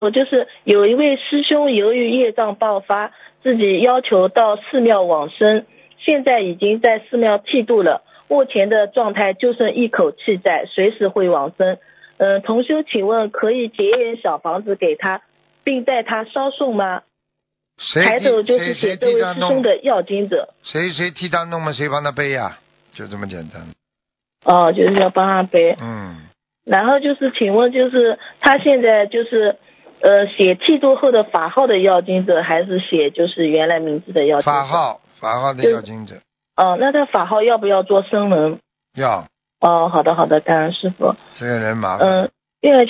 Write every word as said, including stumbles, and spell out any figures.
我就是有一位师兄由于业障爆发，自己要求到寺庙往生，现在已经在寺庙剃度了，目前的状态就剩一口气在，随时会往生。嗯、呃，同修请问可以结缘小房子给他，并带他烧送吗？抬头就是写这位师兄的要经者。 谁谁替他弄嘛，谁帮他背呀、啊，就这么简单。 哦，就是要帮他背。 嗯。 然后就是请问就是他现在就是呃写剃度后的法号的要经者，还是写就是原来名字的要经者？ 法号法号的要经者。 哦，那他法号要不要做声纹？ 要。 哦，好的好的，感恩师父。 这个人麻烦。 嗯，因为